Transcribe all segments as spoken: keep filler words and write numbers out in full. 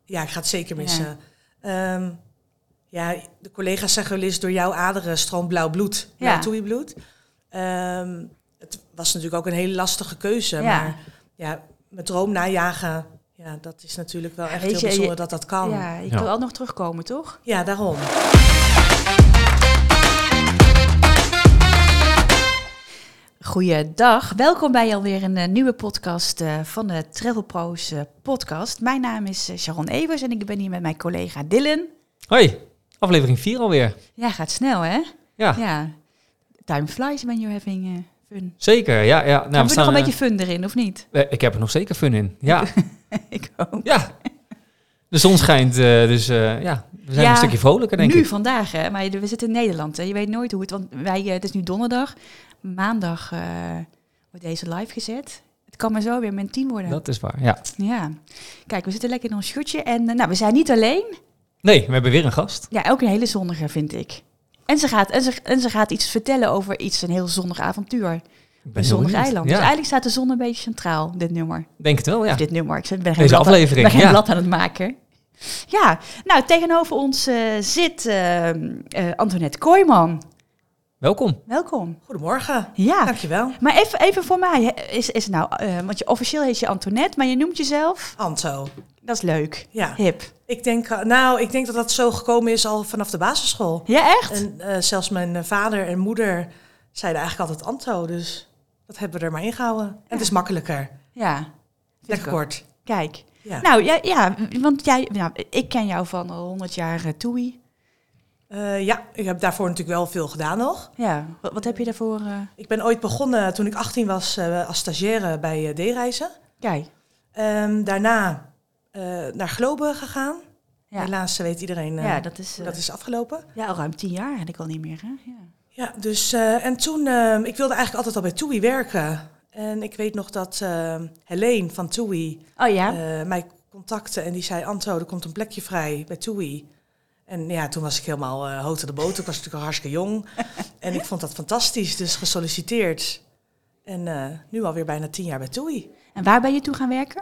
Ja, ik ga het zeker missen. Ja, um, ja de collega's zeggen wel eens, door jouw aderen stroomt blauw bloed. Blauw ja. Toei-bloed. Um, het was natuurlijk ook een hele lastige keuze. Ja. Maar ja, mijn droom najagen, ja, dat is natuurlijk wel echt Weet heel je, bijzonder je, dat dat kan. Ja, je ja. kan wel nog terugkomen, toch? Ja, daarom. Goeiedag, welkom bij alweer een uh, nieuwe podcast uh, van de Travel Pro's uh, podcast. Mijn naam is uh, Sharon Evers en ik ben hier met mijn collega Dylan. Hoi, aflevering vier alweer. Ja, gaat snel hè? Ja. ja. Time flies when you're having uh, fun. Zeker, ja. ja. Nou, Hebben we, we nog een uh, beetje fun erin, of niet? Uh, ik heb er nog zeker fun in, ja. Ik ook. Ja, de zon schijnt, uh, dus uh, ja, we zijn ja, een stukje vrolijker denk nu, ik. Nu, vandaag hè, maar we zitten in Nederland hè. Je weet nooit hoe het, want wij, uh, het is nu donderdag. Maandag uh, wordt deze live gezet. Het kan maar zo weer min tien worden. Dat is waar, ja. Ja. Kijk, we zitten lekker in ons schutje. En uh, nou, we zijn niet alleen. Nee, we hebben weer een gast. Ja, ook een hele zonnige, vind ik. En ze gaat, en ze, en ze gaat iets vertellen over iets, een heel zonnig avontuur. Een zonnig eiland. Ja. Dus eigenlijk staat de zon een beetje centraal, dit nummer. Denk het wel, ja. Of dit nummer. Ik ben geen Deze blad aflevering, aan, ben geen ja. blad aan het maken. Ja, nou, tegenover ons uh, zit uh, uh, Antoinette Kooijman. Welkom. Welkom. Goedemorgen. Ja. Dankjewel. Maar even, even voor mij, is, is nou, uh, want je officieel heet je Antoinette, maar je noemt jezelf? Anto. Dat is leuk. Ja. Hip. Ik denk, nou, ik denk dat dat zo gekomen is al vanaf de basisschool. Ja, echt? En uh, zelfs mijn vader en moeder zeiden eigenlijk altijd Anto, dus dat hebben we er maar ingehouden. En ja. Het is makkelijker. Ja. Lekker kort. Kijk. Ja. Nou, ja, ja, want jij, nou, ik ken jou van al honderd jaar uh, Toei. Uh, ja, ik heb daarvoor natuurlijk wel veel gedaan nog. Ja, wat, wat heb je daarvoor? Uh... Ik ben ooit begonnen toen ik achttien was uh, als stagiaire bij uh, D-reizen. Kijk. Um, daarna uh, naar Globe gegaan. Ja. Helaas weet iedereen uh, ja, dat, is, uh, dat is afgelopen. Ja, al ruim tien jaar had ik al niet meer. Hè? Ja. Ja, dus uh, en toen, uh, ik wilde eigenlijk altijd al bij Toei werken. En ik weet nog dat uh, Helene van Toei oh, ja? uh, mij contacte en die zei, Anto, er komt een plekje vrij bij Toei. En ja, toen was ik helemaal uh, hoog de boot. Ik was natuurlijk al hartstikke jong. En ik vond dat fantastisch, dus gesolliciteerd. En uh, nu alweer bijna tien jaar bij Toei. En waar ben je toe gaan werken?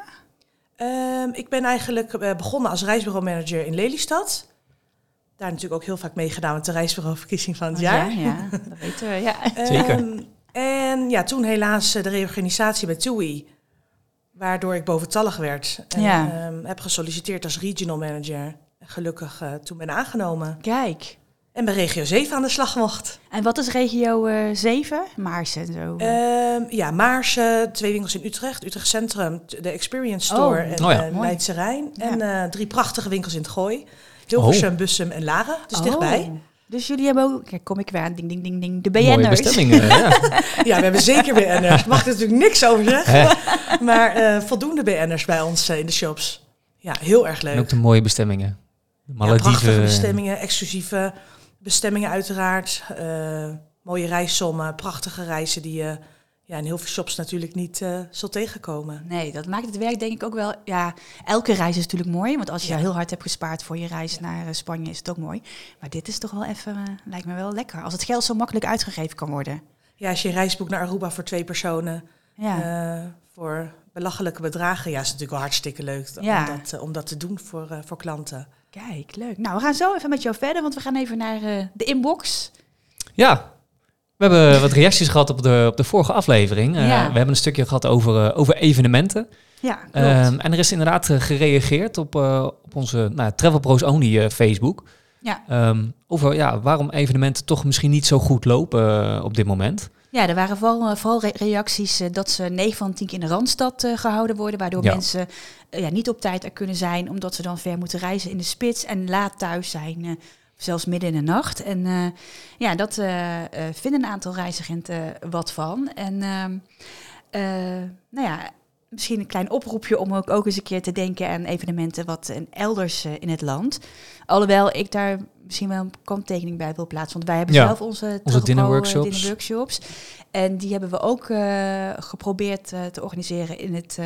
Um, ik ben eigenlijk uh, begonnen als reisbureaumanager in Lelystad. Daar natuurlijk ook heel vaak meegedaan met de reisbureauverkiezing van het oh, jaar. Ja, ja, dat weten we. Ja. Zeker. Um, en ja, toen helaas uh, de reorganisatie bij Toei. Waardoor ik boventallig werd. En ja. um, heb gesolliciteerd als regional manager. Gelukkig uh, toen ben aangenomen. Kijk. En bij regio zeven aan de slag mocht. En wat is regio uh, zeven? Maarsen en zo? Uh, ja, Maarsen, twee winkels in Utrecht. Utrecht Centrum, de Experience Store oh. en oh ja. uh, Leidse Rijn. Ja. En uh, drie prachtige winkels in het Gooi. Hilversum, oh. Bussum en Laren, dus oh. dichtbij. Dus jullie hebben ook, kijk, kom ik weer aan, ding, ding, ding, ding, de B N'ers. Mooie bestemmingen, ja. Ja, we hebben zeker B N'ers. Mag er natuurlijk niks over zeggen. Maar uh, voldoende B N'ers bij ons uh, in de shops. Ja, heel erg leuk. En ook de mooie bestemmingen. Ja, prachtige bestemmingen, exclusieve bestemmingen uiteraard. Uh, mooie reissommen, prachtige reizen die je ja, in heel veel shops natuurlijk niet uh, zult tegenkomen. Nee, dat maakt het werk denk ik ook wel... Ja, elke reis is natuurlijk mooi, want als je ja. heel hard hebt gespaard voor je reis naar uh, Spanje is het ook mooi. Maar dit is toch wel even, uh, lijkt me wel lekker. Als het geld zo makkelijk uitgegeven kan worden. Ja, als je een reis boekt naar Aruba voor twee personen, ja. uh, voor belachelijke bedragen, ja, is het natuurlijk wel hartstikke leuk ja. om, dat, uh, om dat te doen voor, uh, voor klanten. Kijk, leuk. Nou, we gaan zo even met jou verder, want we gaan even naar uh, de inbox. Ja, we hebben wat reacties gehad op de, op de vorige aflevering. Uh, ja. We hebben een stukje gehad over, uh, over evenementen. Ja, klopt. Um, en er is inderdaad uh, gereageerd op, uh, op onze nou, Travel Pro's Only uh, Facebook. Ja. Um, over ja, waarom evenementen toch misschien niet zo goed lopen uh, op dit moment. Ja, er waren vooral, vooral re- reacties uh, dat ze negen van tien keer in de Randstad uh, gehouden worden. Waardoor ja. mensen uh, ja, niet op tijd er kunnen zijn. Omdat ze dan ver moeten reizen in de spits en laat thuis zijn. Uh, zelfs midden in de nacht. En uh, ja, dat uh, uh, vinden een aantal reizigenten uh, wat van. En uh, uh, nou ja, misschien een klein oproepje om ook, ook eens een keer te denken aan evenementen wat uh, elders uh, in het land. Alhoewel ik daar misschien wel een kanttekening bij wil plaatsen. Want wij hebben ja, zelf onze, onze dinnerworkshops. Uh, dinnerworkshops. En die hebben we ook uh, geprobeerd uh, te organiseren in, het, uh,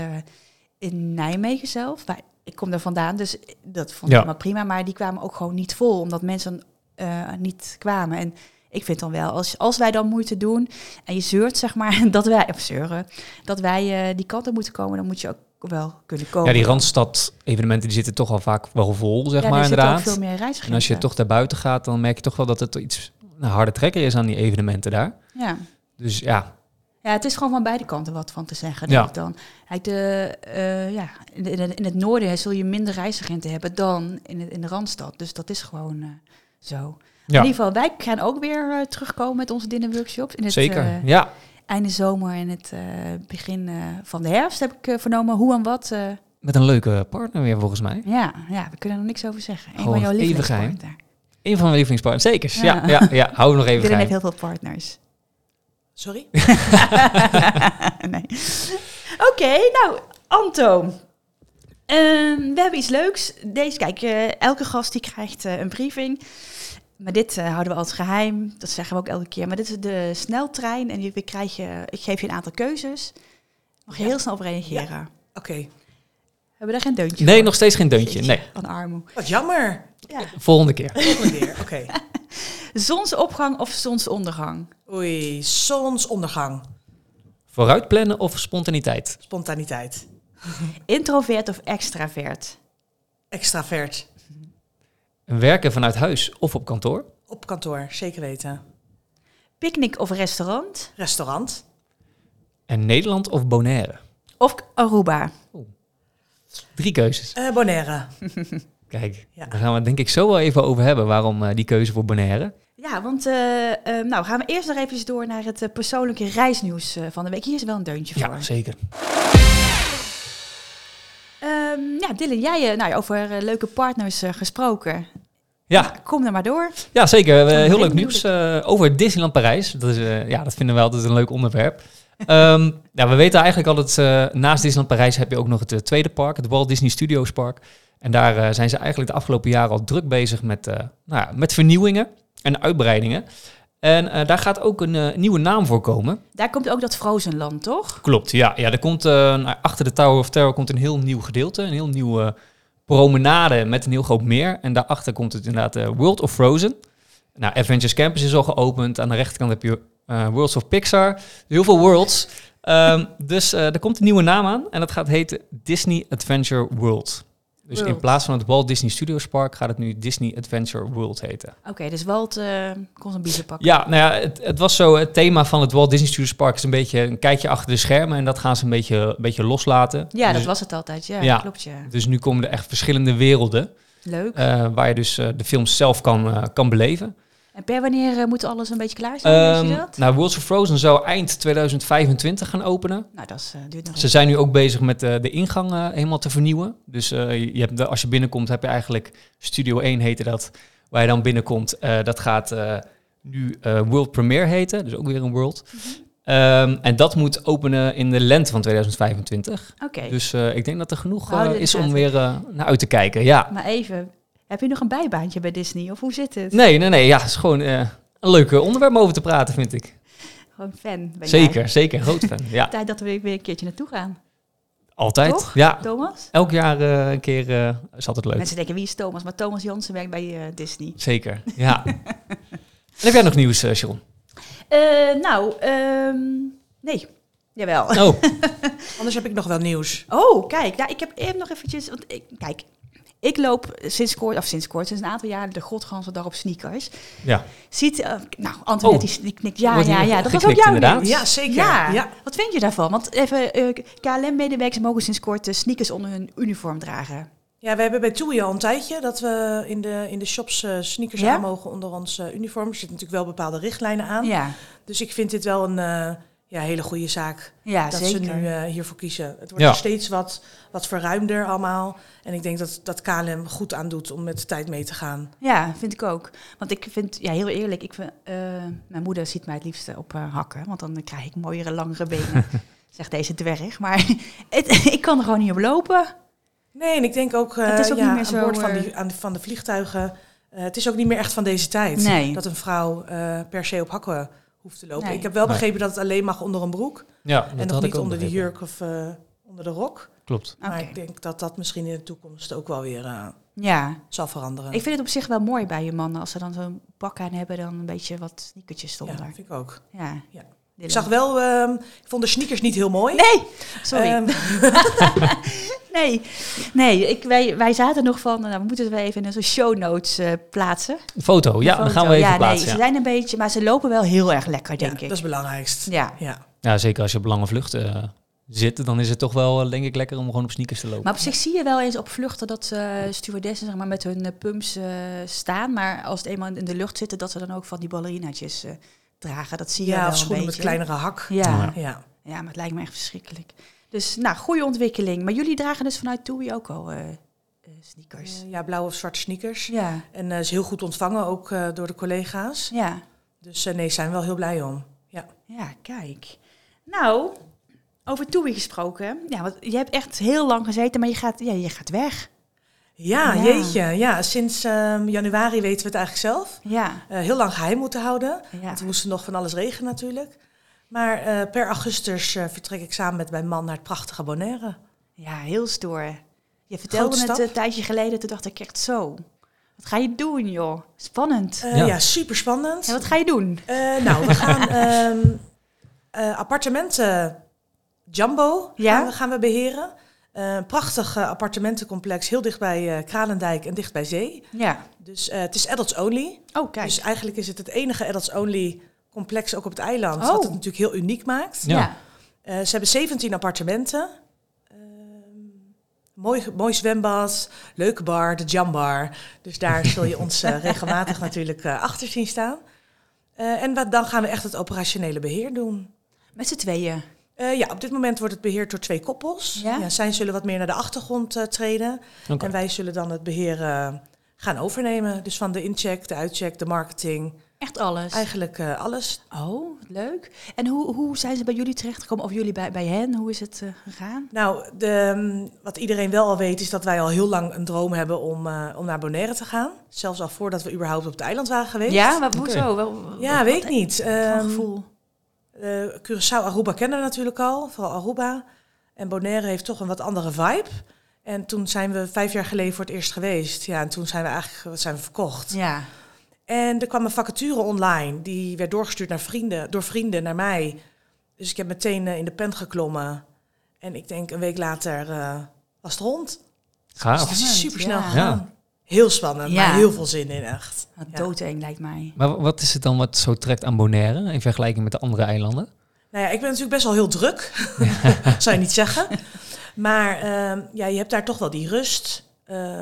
in Nijmegen zelf. Waar, ik kom daar vandaan, dus dat vond ik ja. helemaal prima. Maar die kwamen ook gewoon niet vol, omdat mensen uh, niet kwamen. En ik vind dan wel, als, als wij dan moeite doen en je zeurt, zeg maar, dat wij, of zeuren, dat wij uh, die kant op moeten komen, dan moet je ook wel kunnen komen. Ja, die Randstad-evenementen die zitten toch al vaak wel vol, zeg ja, maar, inderdaad. Ook veel meer reisagenten. En als je toch daar buiten gaat, dan merk je toch wel dat het iets een harde trekker is aan die evenementen daar. Ja. Dus ja. Ja, het is gewoon van beide kanten wat van te zeggen, Ja. denk ik dan. Kijk, de, uh, ja, in, de, in het noorden zul je minder reisagenten hebben dan in, het, in de Randstad. Dus dat is gewoon uh, zo. Ja. In ieder geval, wij gaan ook weer uh, terugkomen met onze dinnerworkshops. In het, Zeker, uh, ja. Einde zomer en het uh, begin uh, van de herfst heb ik uh, vernomen hoe en wat. Uh, met een leuke partner weer, volgens mij. Ja, ja, we kunnen er nog niks over zeggen. Gewoon een van jouw lievelingspartners. Een van mijn lievelingspartners, zeker. Ja, ja, ja, ja. Hou nog even geheim. Ik heb heel veel partners. Sorry? nee. Oké, okay, nou, Anto. Um, we hebben iets leuks. Deze, kijk, uh, elke gast die krijgt uh, een briefing. Maar dit uh, houden we als geheim. Dat zeggen we ook elke keer. Maar dit is de sneltrein. En je, krijg je, ik geef je een aantal keuzes. Mag je ja. heel snel op reageren. Ja. Oké. Okay. Hebben we daar geen deuntje Nee, voor? nog steeds geen deuntje. Nee. Van armoe. Wat jammer. Ja. Volgende keer. Volgende keer, oké. Okay. Zonsopgang of zonsondergang? Oei, zonsondergang. Vooruit plannen of spontaniteit? Spontaniteit. Introvert of extravert? Extravert. Werken vanuit huis of op kantoor? Op kantoor, zeker weten. Picknick of restaurant? Restaurant. En Nederland of Bonaire? Of Aruba? Oeh. Drie keuzes. Uh, Bonaire. Kijk, ja. daar gaan we het denk ik zo wel even over hebben. Waarom uh, die keuze voor Bonaire? Ja, want uh, uh, nou gaan we eerst nog even door naar het uh, persoonlijke reisnieuws uh, van de week. Hier is wel een deuntje voor. Ja, zeker. Um, ja, Dylan, jij uh, nou, over uh, leuke partners uh, gesproken. Ja. Nou, kom er maar door. Ja, zeker. Uh, heel leuk nieuws uh, over Disneyland Parijs. Dat, is, uh, ja, dat vinden we altijd een leuk onderwerp. um, ja, we weten eigenlijk al dat uh, naast Disneyland Parijs heb je ook nog het uh, tweede park, het Walt Disney Studios Park. En daar uh, zijn ze eigenlijk de afgelopen jaren al druk bezig met, uh, nou ja, met vernieuwingen en uitbreidingen. En uh, daar gaat ook een uh, nieuwe naam voor komen. Daar komt ook dat Frozenland, toch? Klopt, ja. ja er komt, uh, achter de Tower of Terror komt een heel nieuw gedeelte, een heel nieuwe uh, promenade met een heel groot meer. En daarachter komt het inderdaad uh, World of Frozen. Nou, Avengers Campus is al geopend. Aan de rechterkant heb je uh, Worlds of Pixar. Heel veel worlds. um, dus uh, er komt een nieuwe naam aan en dat gaat heten Disney Adventure World. Dus World. In plaats van het Walt Disney Studios Park gaat het nu Disney Adventure World heten. Oké, okay, dus Walt uh, kon zijn biezen pakken. Ja, nou ja, het, het was zo, het thema van het Walt Disney Studios Park is een beetje een kijkje achter de schermen en dat gaan ze een beetje, een beetje loslaten. Ja, dus, dat was het altijd, ja, ja, klopt ja. Dus nu komen er echt verschillende werelden. Leuk. Uh, waar je dus uh, de films zelf kan, uh, kan beleven. En per wanneer uh, moet alles een beetje klaar zijn? Um, weet je dat? Nou, Worlds of Frozen zou eind tweeduizend vijfentwintig gaan openen. Nou, dat is, uh, duurt nog Ze zijn nu ook bezig met uh, de ingang uh, helemaal te vernieuwen. Dus uh, je hebt de, als je binnenkomt heb je eigenlijk Studio één heette dat. Waar je dan binnenkomt, uh, dat gaat uh, nu uh, World Premiere heten. Dus ook weer een World. Mm-hmm. Um, en dat moet openen in de lente van tweeduizend vijfentwintig. Oké. Okay. Dus uh, ik denk dat er genoeg uh, is om weer uh, naar uit te kijken. Ja. Maar even... Heb je nog een bijbaantje bij Disney? Of hoe zit het? Nee, nee, nee. Ja, het is gewoon uh, een leuk onderwerp om over te praten, vind ik. Gewoon fan ben Zeker, jij. zeker. Groot fan, ja. Tijd dat we weer een keertje naartoe gaan. Altijd, toch? Ja. Thomas? Elk jaar uh, een keer uh, is altijd leuk. Mensen denken, wie is Thomas? Maar Thomas Jansen werkt bij uh, Disney. Zeker, ja. En heb jij nog nieuws, uh, Sharon? Uh, nou, um, nee. Jawel. Oh. Anders heb ik nog wel nieuws. Oh, kijk. Nou, ik heb even nog eventjes... Want ik, kijk... Ik loop sinds kort, of sinds kort, sinds een aantal jaar de godganse op sneakers. Ja. Ziet, uh, nou, Antoinette oh. die knikt, ja, ja, ja. Dat was ook jouw inderdaad. Ja, zeker. Ja. Ja. Wat vind je daarvan? Want even, uh, K L M-medewerkers mogen sinds kort uh, sneakers onder hun uniform dragen. Ja, we hebben bij TUI al een tijdje dat we in de, in de shops uh, sneakers ja? aan mogen onder ons uh, uniform. Er zitten natuurlijk wel bepaalde richtlijnen aan. Ja. Dus ik vind dit wel een... Uh, Ja, hele goede zaak ja, dat zeker. ze nu uh, hiervoor kiezen. Het wordt ja. er steeds wat, wat verruimder allemaal. En ik denk dat, dat K L M goed aan doet om met de tijd mee te gaan. Ja, vind ik ook. Want ik vind, ja, heel eerlijk, ik vind, uh, mijn moeder ziet mij het liefst op uh, hakken. Want dan krijg ik mooiere, langere benen, zegt deze dwerg. Maar het, ik kan er gewoon niet op lopen. Nee, en ik denk ook, uh, het is ook ja, niet meer zo, aan boord van, die, aan, van de vliegtuigen... Uh, het is ook niet meer echt van deze tijd. Nee. Dat een vrouw uh, per se op hakken... hoeft te lopen. Nee. Ik heb wel begrepen nee. dat het alleen mag onder een broek. Ja, dat en nog had niet ik ook onder de begrepen. jurk of uh, onder de rok. Klopt. Maar okay. ik denk dat dat misschien in de toekomst ook wel weer uh, ja. zal veranderen. Ik vind het op zich wel mooi bij je mannen. Als ze dan zo'n pak aan hebben, dan een beetje wat sneakertjes eronder. Ja, vind ik ook. Ja. ja. Ik zag wel, uh, ik vond de sneakers niet heel mooi. Nee, sorry. Um. nee, nee ik, wij, wij zaten nog van, nou, we moeten het wel even in zo'n show notes uh, plaatsen. Een foto, ja, foto. dan gaan we even ja, plaatsen. Nee, ja. ze zijn een beetje, maar ze lopen wel heel erg lekker, denk ja, ik. Dat is het belangrijkst. Ja. Ja. ja, zeker als je op lange vluchten uh, zit, dan is het toch wel, denk ik, lekker om gewoon op sneakers te lopen. Maar op zich zie je wel eens op vluchten dat uh, stewardessen zeg maar, met hun uh, pumps uh, staan, maar als het eenmaal in de lucht zitten, dat ze dan ook van die ballerinaatjes uh, dragen. Dat zie je ja, wel of een schoenen beetje. met kleinere hak. Ja. Ja. ja, maar het lijkt me echt verschrikkelijk. Dus, nou, goede ontwikkeling. Maar jullie dragen dus vanuit TUI ook al uh, uh, sneakers? Uh, ja, blauwe of zwarte sneakers. Ja. En uh, is heel goed ontvangen, ook uh, door de collega's. Ja. Dus uh, nee, zijn we wel heel blij om. Ja, ja kijk. Nou, over TUI gesproken. Ja, want je hebt echt heel lang gezeten, maar je gaat, ja, je gaat weg. Ja, ja. jeetje. Ja, sinds um, januari weten we het eigenlijk zelf. Ja. Uh, heel lang geheim moeten houden. Ja. Want we moesten nog van alles regelen natuurlijk. Maar uh, per augustus uh, vertrek ik samen met mijn man naar het prachtige Bonaire. Ja, heel stoer. Je vertelde het een tijdje geleden, toen dacht ik echt zo. Wat ga je doen, joh? Spannend. Uh, ja. ja, super spannend. En wat ga je doen? Uh, nou, we gaan um, uh, appartementen Jumbo ja? gaan, we, gaan we beheren. Uh, een prachtig uh, appartementencomplex, heel dicht bij uh, Kralendijk en dicht bij zee. Ja. Dus uh, het is adults only. Oh, kijk. Dus eigenlijk is het het enige adults only complex ook op het eiland. Oh. Wat het natuurlijk heel uniek maakt. Ja. Uh, ze hebben zeventien appartementen. Uh, mooi, mooi zwembad, leuke bar, de Jambar. Dus daar zul je ons uh, regelmatig natuurlijk uh, achter zien staan. Uh, en wat, dan gaan we echt het operationele beheer doen. Met z'n tweeën? Uh, ja, op dit moment wordt het beheerd door twee koppels. Ja? Ja, zij zullen wat meer naar de achtergrond uh, treden. Okay. En wij zullen dan het beheer uh, gaan overnemen. Dus van de incheck, de uitcheck, de marketing. Echt alles? Eigenlijk uh, alles. Oh, leuk. En hoe, hoe zijn ze bij jullie terechtgekomen? Of jullie bij, bij hen? Hoe is het uh, gegaan? Nou, de, um, wat iedereen wel al weet is dat wij al heel lang een droom hebben om, uh, om naar Bonaire te gaan. Zelfs al voordat we überhaupt op het eiland waren geweest. Ja, maar hoezo? Okay. Wel, ja, wat, weet ik niet. Um, gevoel. Uh, Curaçao, Aruba kennen we natuurlijk al, vooral Aruba. En Bonaire heeft toch een wat andere vibe. En toen zijn we vijf jaar geleden voor het eerst geweest. Ja, en toen zijn we eigenlijk zijn we verkocht. Ja. En er kwam een vacature online. Die werd doorgestuurd naar vrienden, door vrienden naar mij. Dus ik heb meteen uh, in de pen geklommen. En ik denk een week later uh, was het rond. Gaaf. Dus het is super snel ja. gegaan. Ja. Heel spannend, ja. maar heel veel zin in, echt. Ja. Doodeng lijkt mij. Maar wat is het dan wat zo trekt aan Bonaire in vergelijking met de andere eilanden? Nou ja, ik ben natuurlijk best wel heel druk. Zou je niet zeggen. Maar uh, ja, je hebt daar toch wel die rust. Uh,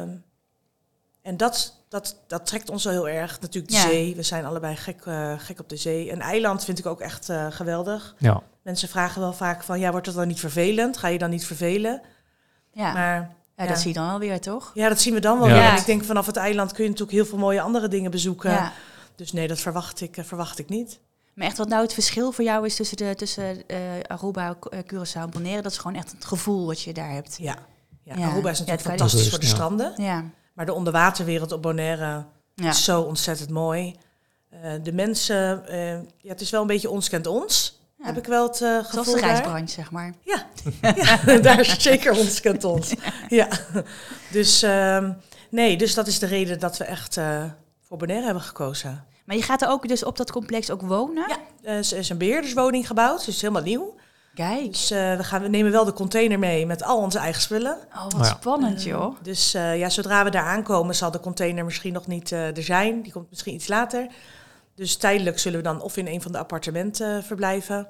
en dat, dat, dat trekt ons wel heel erg. Natuurlijk de ja. zee. We zijn allebei gek, uh, gek op de zee. Een eiland vind ik ook echt uh, geweldig. Ja. Mensen vragen wel vaak van, ja, wordt het dan niet vervelend? Ga je dan niet vervelen? Ja. Maar... Ja, dat ja. zie je dan alweer, toch? Ja, dat zien we dan wel ja. weer. En ik denk, vanaf het eiland kun je natuurlijk heel veel mooie andere dingen bezoeken. Ja. Dus nee, dat verwacht ik, uh, verwacht ik niet. Maar echt wat nou het verschil voor jou is tussen, de, tussen uh, Aruba, uh, Curaçao en Bonaire... dat is gewoon echt het gevoel wat je daar hebt. Ja, ja. ja. Aruba is natuurlijk ja, fantastisch rust, voor de ja. stranden. Ja. Maar de onderwaterwereld op Bonaire ja. is zo ontzettend mooi. Uh, de mensen, uh, ja, het is wel een beetje ons kent ons... Ja. Heb ik wel het uh, gevoel. Zoals de reisbranche, zeg maar. Ja, ja daar is zeker ons kent ons. Ja. Dus um, nee, dus dat is de reden dat we echt uh, voor Bonaire hebben gekozen. Maar je gaat er ook dus op dat complex ook wonen? Ja, er is, is een beheerderswoning gebouwd, dus het is helemaal nieuw. Kijk. Dus uh, we, gaan, we nemen wel de container mee met al onze eigen spullen. Oh, wat ja. spannend, joh. Uh, dus uh, ja, zodra we daar aankomen zal de container misschien nog niet uh, er zijn. Die komt misschien iets later. Dus tijdelijk zullen we dan of in een van de appartementen uh, verblijven.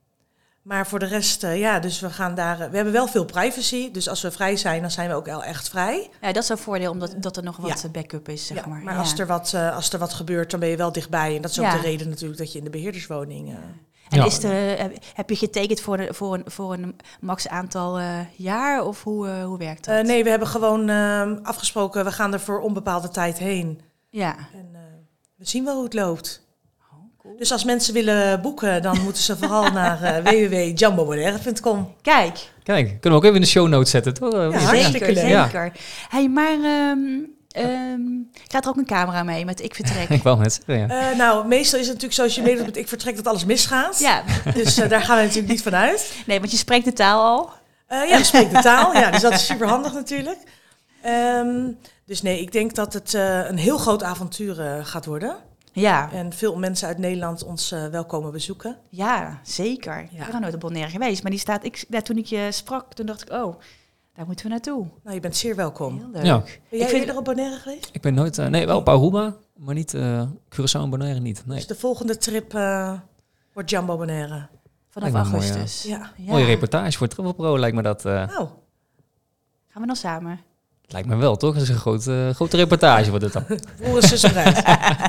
Maar voor de rest, uh, ja, dus we gaan daar... Uh, we hebben wel veel privacy, dus als we vrij zijn, dan zijn we ook wel echt vrij. Ja, dat is een voordeel, omdat dat er nog wat ja. backup is, zeg ja, maar. Maar ja. als, er wat, uh, als er wat gebeurt, dan ben je wel dichtbij. En dat is ook ja. de reden natuurlijk dat je in de beheerderswoning... Uh, en ja. is er, heb je getekend voor, de, voor, een, voor een max aantal uh, jaar, of hoe, uh, hoe werkt dat? Uh, nee, we hebben gewoon uh, afgesproken, we gaan er voor onbepaalde tijd heen. Ja. En uh, we zien wel hoe het loopt. Dus als mensen willen boeken, dan moeten ze vooral naar uh, w w w punt jumbo bonaire punt com. Kijk. Kijk, kunnen we ook even in de show notes zetten, toch? Ja, zeker, hartstikke leuk. Zeker. Ja. Hey, maar um, um, gaat er ook een camera mee met Ik Vertrek? Ik wou net zeggen, ja. Uh, nou, meestal is het natuurlijk zoals je meedoet met Ik Vertrek dat alles misgaat. Ja. Dus uh, daar gaan we natuurlijk niet van uit. Nee, want je spreekt de taal al. Uh, ja, we spreken de taal. Ja, dus dat is super handig natuurlijk. Um, dus nee, ik denk dat het uh, een heel groot avontuur uh, gaat worden. Ja. En veel mensen uit Nederland ons uh, wel komen bezoeken. Ja, zeker. Ja. Ik ben nog nooit op Bonaire geweest. Maar die staat, ik, ja, toen ik je sprak, toen dacht ik, oh, daar moeten we naartoe. Nou, je bent zeer welkom. Heel leuk. Ja. Ben jij ik vind eerder op Bonaire geweest? Ik ben nooit... Uh, nee, wel op Aruba, maar niet uh, Curaçao en Bonaire niet. Nee. Dus de volgende trip uh, wordt Jumbo Bonaire. Vanaf augustus. Mooi, ja. Ja. Mooie reportage voor Travel Pro lijkt me dat. Uh, nou. Gaan we dan samen? Lijkt me wel, toch? Dat is een grote, grote reportage wordt het dan. Voor een zus eruit.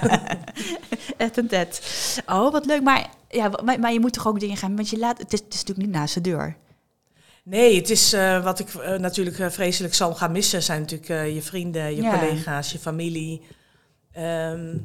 Et en tet. Oh, wat leuk. Maar, ja, maar, maar je moet toch ook dingen gaan... Want je laat, het, is, het is natuurlijk niet naast de deur. Nee, het is uh, wat ik uh, natuurlijk uh, vreselijk zal gaan missen... zijn natuurlijk uh, je vrienden, je ja. collega's, je familie. Um,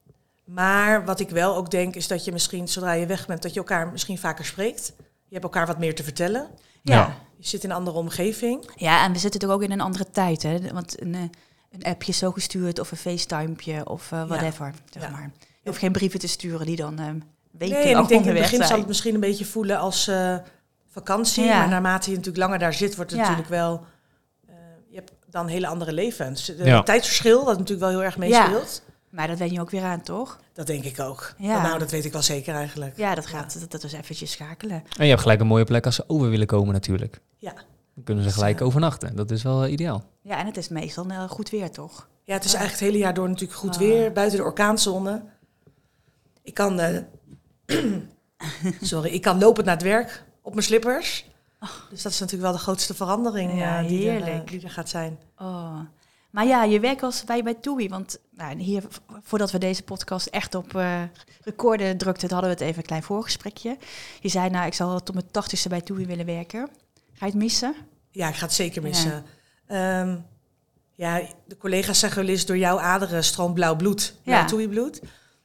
maar wat ik wel ook denk... is dat je misschien, zodra je weg bent... dat je elkaar misschien vaker spreekt. Je hebt elkaar wat meer te vertellen. Ja. ja. Je zit in een andere omgeving. Ja, en we zitten toch ook in een andere tijd, hè? Want een, een appje zo gestuurd of een FaceTimepje of uh, whatever, ja. zeg ja. maar. Je hoeft geen brieven te sturen die dan uh, weken nee, en ik denk in het begin zijn. zal het misschien een beetje voelen als uh, vakantie. Ja. Maar naarmate je natuurlijk langer daar zit, wordt het ja. natuurlijk wel... Uh, je hebt dan hele andere levens. Het ja. tijdsverschil, dat natuurlijk wel heel erg meespeelt. Ja. Maar dat wen je ook weer aan, toch? Dat denk ik ook. Ja. Nou, dat weet ik wel zeker eigenlijk. Ja, dat gaat. Ja. Dat, dat is eventjes schakelen. En je hebt gelijk een mooie plek als ze over willen komen natuurlijk. Ja. Dan kunnen ze gelijk uh, overnachten. Dat is wel uh, ideaal. Ja, en het is meestal uh, goed weer, toch? Ja, het is uh. eigenlijk het hele jaar door natuurlijk goed uh. weer. Buiten de orkaanzone. Ik kan... Uh, sorry, ik kan lopend naar het werk op mijn slippers. Oh. Dus dat is natuurlijk wel de grootste verandering ja, uh, die, er, uh, die er gaat zijn. Oh. Maar ja, je werkt als bij, bij TUI, want nou, hier, voordat we deze podcast echt op uh, recorden drukten, hadden we het even een klein voorgesprekje. Je zei, nou, ik zal tot mijn tachtigste bij TUI willen werken. Ga je het missen? Ja, ik ga het zeker missen. Ja, um, ja de collega's zeggen wel eens, door jouw aderen stroomt blauw bloed, blauw ja. TUI-bloed.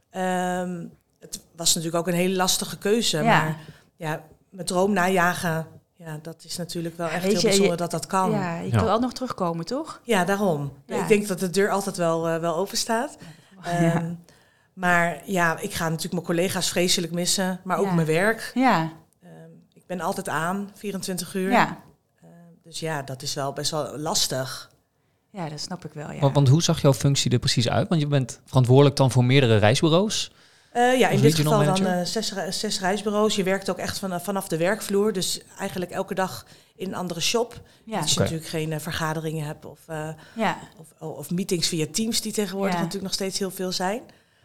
Um, het was natuurlijk ook een hele lastige keuze, ja. maar ja, mijn droom najagen... Ja, dat is natuurlijk wel echt Weet heel je, bijzonder je, dat dat kan. Ja, je ja. kan wel nog terugkomen, toch? Ja, daarom. Ja. Ik denk dat de deur altijd wel, uh, wel open staat. Ja. Um, maar ja, ik ga natuurlijk mijn collega's vreselijk missen, maar ook ja. mijn werk. Ja. Um, ik ben altijd aan, vierentwintig uur. Ja. Uh, dus ja, dat is wel best wel lastig. Ja, dat snap ik wel, ja. Want, want hoe zag jouw functie er precies uit? Want je bent verantwoordelijk dan voor meerdere reisbureaus. Uh, ja, in dit geval dan uh, zes, zes reisbureaus. Je werkt ook echt van, vanaf de werkvloer. Dus eigenlijk elke dag in een andere shop. Ja. Dat je okay. natuurlijk geen uh, vergaderingen hebt of, uh, ja. of, of meetings via Teams die tegenwoordig ja. natuurlijk nog steeds heel veel zijn.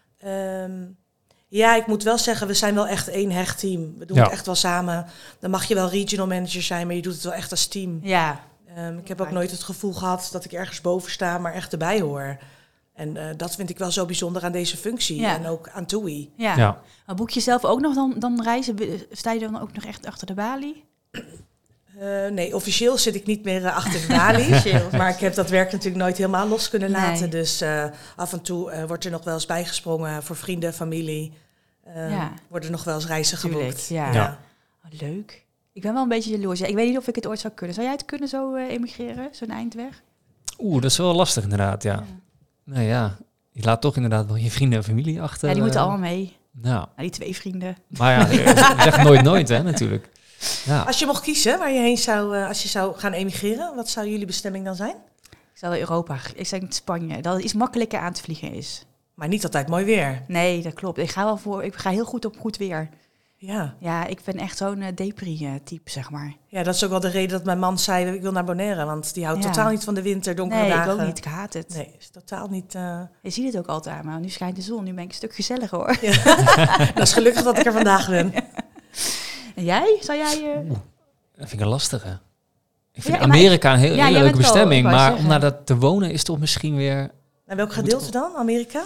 Um, ja, ik moet wel zeggen, we zijn wel echt één hecht team. We doen ja. het echt wel samen. Dan mag je wel regional manager zijn, maar je doet het wel echt als team. Ja. Um, ik heb ook nooit het gevoel gehad dat ik ergens boven sta, maar echt erbij hoor. En uh, dat vind ik wel zo bijzonder aan deze functie. Ja. En ook aan TUI. Ja. ja. Maar boek je zelf ook nog dan, dan reizen? Sta je dan ook nog echt achter de balie? Uh, nee, officieel zit ik niet meer uh, achter de balie. Maar ik heb dat werk natuurlijk nooit helemaal los kunnen laten. Nee. Dus uh, af en toe uh, wordt er nog wel eens bijgesprongen voor vrienden, familie. Uh, ja. Worden nog wel eens reizen Tuurlijk, geboekt. Ja. ja. Oh, leuk. Ik ben wel een beetje jaloers. Ja, ik weet niet of ik het ooit zou kunnen. Zou jij het kunnen zo uh, emigreren? Zo'n eindweg? Oeh, dat is wel lastig inderdaad, ja. ja. Nou ja, je laat toch inderdaad wel je vrienden en familie achter. Ja, die moeten uh, allemaal mee. Nou. nou, die twee vrienden. Maar ja, zeg nooit nooit, hè, natuurlijk. Ja. Als je mocht kiezen waar je heen zou, uh, als je zou gaan emigreren, wat zou jullie bestemming dan zijn? Ik zou Europa, ik zeg Spanje, dat het iets makkelijker aan te vliegen is. Maar niet altijd mooi weer. Nee, dat klopt. Ik ga wel voor, ik ga heel goed op goed weer. Ja. Ja, ik ben echt zo'n uh, depri-type, zeg maar. Ja, dat is ook wel de reden dat mijn man zei, ik wil naar Bonaire. Want die houdt ja. totaal niet van de winter, donkere nee, dagen. Nee, ik ook niet. Ik haat het. Nee, is totaal niet... Uh... Je ziet het ook altijd aan, maar nu schijnt de zon. Nu ben ik een stuk gezelliger, hoor. Ja. Dat is gelukkig dat ik er vandaag ben. En jij? Zou jij... Uh... Oeh, dat vind ik een lastige. Ik vind ja, Amerika een heel, ja, hele leuke bestemming. Wel, maar zeggen. om naar dat te wonen is toch misschien weer... En welk gedeelte dan, Amerika?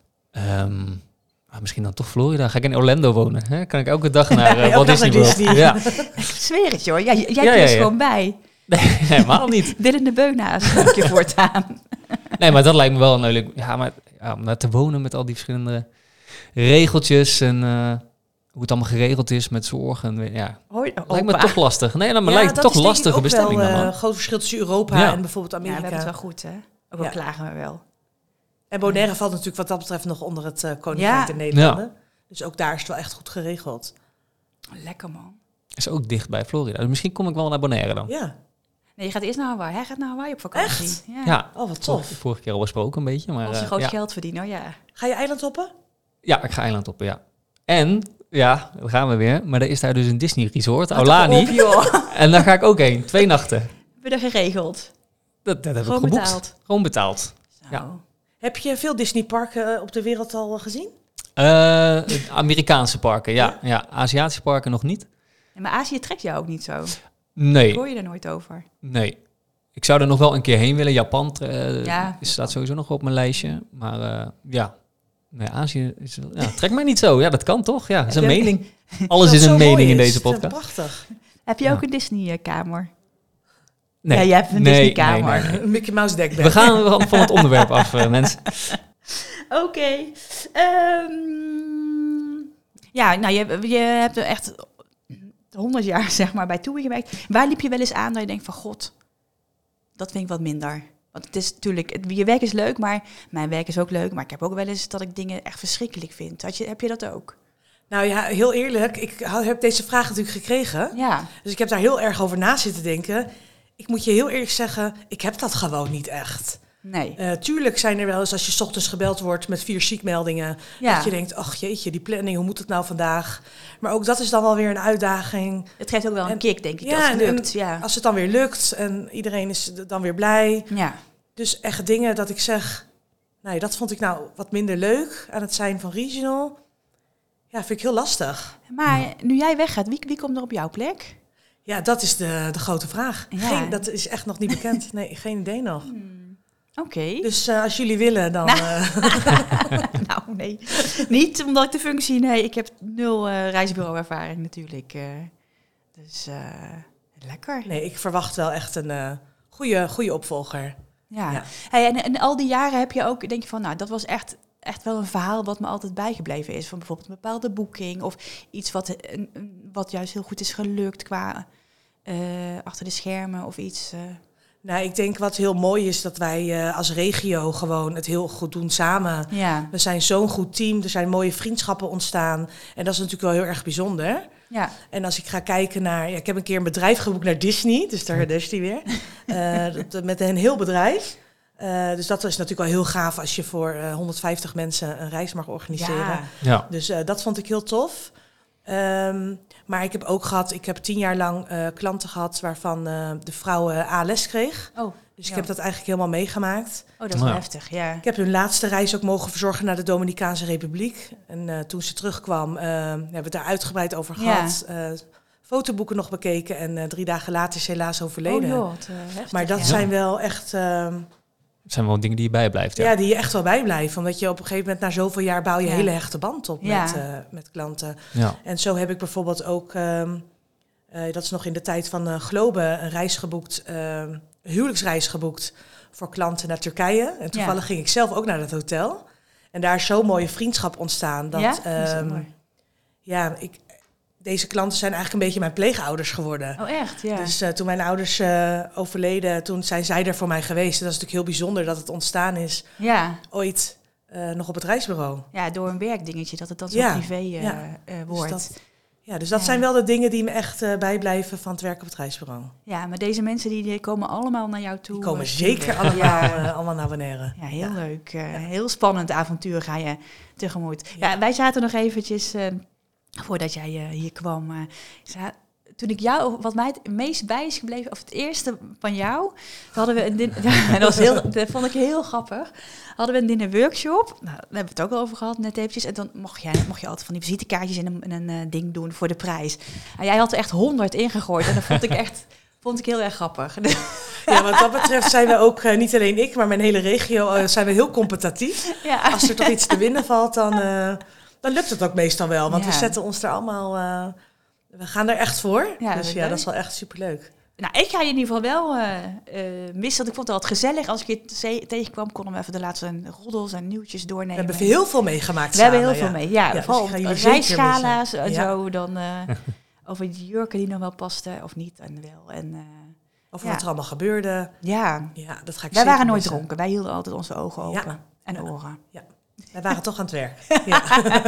Um, Ah, misschien dan toch Florida. Ga ik in Orlando wonen? Hè? Kan ik elke dag naar uh, ja, Walt Disney World? Disney. Ja. Ik zweer het, joh. Jij, jij ja, ja, ja, ja. ja. gewoon bij. Nee, helemaal niet. Dylan de Beuna's een keer voortaan. Nee, maar dat lijkt me wel een leuk... Ja, maar ja, om daar te wonen met al die verschillende regeltjes en uh, hoe het allemaal geregeld is met zorgen. Ja, Hoi, lijkt me toch lastig. Nee, dan ja, lijkt het toch een lastige bestemming. Dat is wel een uh, groot verschil tussen Europa ja. en bijvoorbeeld Amerika. Ja, we hebben het wel goed, hè? Ook al ja. klagen we wel. En Bonaire valt natuurlijk wat dat betreft nog onder het uh, Koninkrijk ja. der Nederlanden. Ja. Dus ook daar is het wel echt goed geregeld. Lekker, man. Is ook dicht bij Florida. Dus misschien kom ik wel naar Bonaire dan. Ja. Nee, je gaat eerst naar Hawaii. Hij gaat naar Hawaii op vakantie. Echt? Ja. ja. Oh, wat tof. Vorige keer al besproken een beetje. Maar, als je uh, groot ja. geld verdient, oh ja. Ga je eilandhoppen? Ja, ik ga eiland op, ja. En, ja, daar gaan we weer. Maar er is daar dus een Disney resort, Wat Aulani. op, joh. En daar ga ik ook heen. Twee nachten. Heb je dat geregeld? Dat, dat heb Gewoon ik geboekt. betaald? Gewoon betaald. Zo. Ja. Heb je veel Disneyparken op de wereld al gezien? Uh, Amerikaanse parken, ja. ja. ja. Aziatische parken nog niet. Ja, maar Azië trekt jou ook niet zo. Nee. Hoor je er nooit over? Nee. Ik zou er nog wel een keer heen willen. Japan uh, ja, staat sowieso nog op mijn lijstje. Maar uh, ja, nee, Azië is, ja, trekt mij niet zo. Ja, dat kan toch? Ja, dat is een mening. Alles is een mening in deze podcast. Prachtig. Heb je ook ja. een Disney-kamer? Nee. Ja, je hebt een nee, Disney-kamer. Nee, nee. Een Mickey Mouse dekbed. We gaan van het onderwerp af, uh, mensen. Oké. Okay. Um, ja, nou, je, je hebt er echt honderd jaar, zeg maar, bij TUI gewerkt. Waar liep je wel eens aan dat je denkt van, god, dat vind ik wat minder? Want het is natuurlijk, je werk is leuk, maar mijn werk is ook leuk. Maar ik heb ook wel eens dat ik dingen echt verschrikkelijk vind. Had je, heb je dat ook? Nou ja, heel eerlijk, ik heb deze vraag natuurlijk gekregen. Ja. Dus ik heb daar heel erg over na zitten denken. Ik moet je heel eerlijk zeggen, ik heb dat gewoon niet echt. Nee. Uh, tuurlijk zijn er wel eens, als je 's ochtends gebeld wordt met vier ziekmeldingen, ja. dat je denkt, ach jeetje, die planning, hoe moet het nou vandaag? Maar ook dat is dan wel weer een uitdaging. Het geeft ook wel een en, kick, denk ik, ja, als het lukt. En, ja. Als het dan weer lukt en iedereen is dan weer blij. Ja. Dus echt dingen dat ik zeg, nee, dat vond ik nou wat minder leuk aan het zijn van regional. Ja, vind ik heel lastig. Maar ja. nu jij weggaat, wie, wie komt er op jouw plek? Ja, dat is de, de grote vraag. Ja. Geen, dat is echt nog niet bekend. Nee, geen idee nog. Hmm. Oké. Okay. Dus uh, als jullie willen, dan... Nou, uh... nou, nee. Niet omdat ik de functie... Nee, ik heb nul uh, reisbureau-ervaring natuurlijk. Uh, dus uh, lekker. Nee, ik verwacht wel echt een uh, goede, goede opvolger. Ja. ja. Hey, en, en al die jaren heb je ook... Denk je van, nou, dat was echt... echt wel een verhaal wat me altijd bijgebleven is. Van bijvoorbeeld een bepaalde boeking of iets wat, een, wat juist heel goed is gelukt qua uh, achter de schermen of iets. Uh. Nou, ik denk wat heel mooi is dat wij uh, als regio gewoon het heel goed doen samen. Ja. We zijn zo'n goed team, er zijn mooie vriendschappen ontstaan. En dat is natuurlijk wel heel erg bijzonder. Ja. En als ik ga kijken naar... Ja, ik heb een keer een bedrijf geboekt naar Disney, dus daar is die weer. Uh, dat, met een heel bedrijf. Uh, dus dat is natuurlijk wel heel gaaf als je voor uh, honderdvijftig mensen een reis mag organiseren. Ja. Ja. Dus uh, dat vond ik heel tof. Um, maar ik heb ook gehad, ik heb tien jaar lang uh, klanten gehad waarvan uh, de vrouw uh, A L S kreeg. Oh, dus ik ja. heb dat eigenlijk helemaal meegemaakt. Oh, dat is ja. wel heftig, ja. Ik heb hun laatste reis ook mogen verzorgen naar de Dominicaanse Republiek. En uh, toen ze terugkwam, uh, hebben we het daar uitgebreid over gehad. Ja. Uh, fotoboeken nog bekeken en uh, drie dagen later is helaas overleden. Oh joh, wat, uh, heftig, maar dat ja. zijn wel echt... Uh, Het zijn wel dingen die je bijblijft. Ja. ja, die je echt wel bijblijft. Omdat je op een gegeven moment na zoveel jaar bouw je ja. hele hechte band op ja. met, uh, met klanten. Ja. En zo heb ik bijvoorbeeld ook, um, uh, dat is nog in de tijd van uh, Globe, een reis geboekt, uh, een huwelijksreis geboekt voor klanten naar Turkije. En toevallig ja. ging ik zelf ook naar dat hotel. En daar is zo'n mooie vriendschap ontstaan. Dat, ja, um, dat mooi. Ja, ik... Deze klanten zijn eigenlijk een beetje mijn pleegouders geworden. Oh, echt? Ja. Dus uh, toen mijn ouders uh, overleden, toen zijn zij er voor mij geweest. En dat is natuurlijk heel bijzonder dat het ontstaan is. Ja. Ooit uh, nog op het reisbureau. Ja, door een werkdingetje, dat het dan zo ja. privé uh, ja. uh, wordt. Dus dat, ja, dus dat ja. zijn wel de dingen die me echt uh, bijblijven van het werken op het reisbureau. Ja, maar deze mensen die, die komen allemaal naar jou toe. Die komen uh, zeker allemaal, ja. uh, allemaal naar Bonaire. Ja, heel ja. leuk. Uh, ja. Heel spannend avontuur ga je tegemoet. Ja. Ja, wij zaten nog eventjes... Uh, Voordat jij uh, hier kwam. Uh, zei, toen ik jou, wat mij het meest bij is gebleven, of het eerste van jou, hadden we een din- dat, was heel, dat vond ik heel grappig. Hadden we een dinner workshop. Nou, daar hebben we het ook al over gehad, net eventjes. En dan mocht, jij, mocht je altijd van die visitekaartjes in een, in een uh, ding doen voor de prijs. En jij had er echt honderd ingegooid. En dat vond ik echt vond ik heel erg grappig. Ja, wat dat betreft zijn we ook, uh, niet alleen ik, maar mijn hele regio, uh, zijn we heel competitief. Ja. Als er toch iets te winnen valt, dan... Uh, Dan lukt het ook meestal wel, want ja. we zetten ons er allemaal... Uh, we gaan er echt voor. Ja, dus dat ja, dat is wel echt superleuk. Nou, ik ga je in ieder geval wel uh, uh, missen. Want ik vond het altijd gezellig. Als ik je te- tegenkwam, konden we even de laatste roddels en nieuwtjes doornemen. We hebben heel veel meegemaakt We samen, hebben heel ja. veel mee. Ja, ja vooral dus reisschala's en ja. zo. Dan uh, over die jurken die nog wel pasten of niet. En wel. En, uh, over ja. wat er allemaal gebeurde. Ja, ja dat ga ik wij waren nooit missen. dronken. Wij hielden altijd onze ogen open ja. en ja. oren. Ja. Wij waren toch aan het werk. Ja,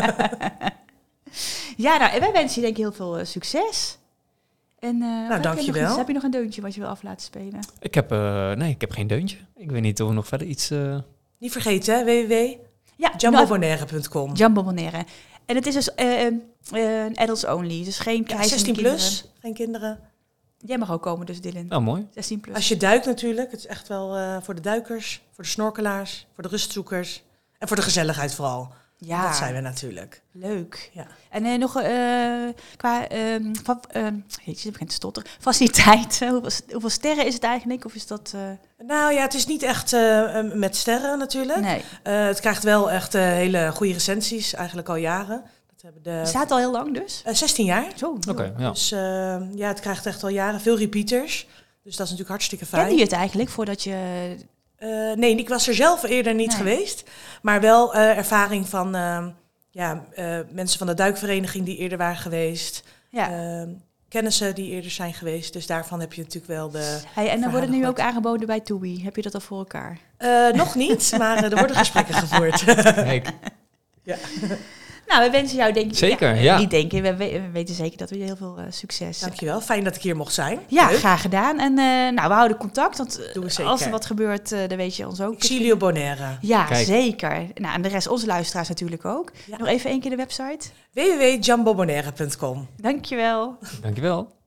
ja nou, en wij wensen je denk ik heel veel uh, succes. En, uh, nou, dankjewel. Heb, heb je nog een deuntje wat je wil af laten spelen? Ik heb, uh, nee, ik heb geen deuntje. Ik weet niet of we nog verder iets... Uh... Niet vergeten, hè, w w w Ja, Jambobonaire punt com. Jambobonaire. En het is dus uh, uh, adults only, dus geen ja, zestien plus, geen kinderen. Jij mag ook komen dus, Dylan. Nou, mooi. zestien plus. Als je duikt natuurlijk, het is echt wel uh, voor de duikers, voor de snorkelaars, voor de rustzoekers en voor de gezelligheid vooral. Ja. Dat zijn we natuurlijk. Leuk. Ja. En uh, nog uh, qua uh, fa- uh, jeetje, ik begin te stotteren. Faciliteiten. hoeveel, hoeveel sterren is het eigenlijk? Of is dat? Uh... Nou ja, het is niet echt uh, met sterren natuurlijk. Nee. Uh, het krijgt wel echt uh, hele goede recensies, eigenlijk al jaren. Dat hebben de... Het staat al heel lang dus? Uh, zestien jaar. Zo. Oké, okay, ja. Dus uh, ja, het krijgt echt al jaren veel repeaters. Dus dat is natuurlijk hartstikke fijn. Kende je het eigenlijk voordat je... Uh, nee, ik was er zelf eerder niet nee. geweest. Maar wel uh, ervaring van uh, ja, uh, mensen van de duikvereniging die eerder waren geweest. Ja. Uh, kennissen die eerder zijn geweest. Dus daarvan heb je natuurlijk wel de... Hey, en dan wordt het nu ook aangeboden bij TUI. Heb je dat al voor elkaar? Uh, nog niet, maar uh, er worden gesprekken gevoerd. Kijk. Ja. Nou, we wensen jou denk ik... Zeker, ja. ja. Niet denken, we, we weten zeker dat we je heel veel uh, succes... Dankjewel, fijn dat ik hier mocht zijn. Ja, Leuk. graag gedaan. En uh, nou, we houden contact, want uh, als er wat gebeurt, uh, dan weet je ons ook. Ik zie jullie op Bonaire. Ja, Kijk. zeker. Nou, en de rest, onze luisteraars natuurlijk ook. Ja. Nog even één keer de website. w w w punt jambobonaire punt com. Dankjewel. Dankjewel.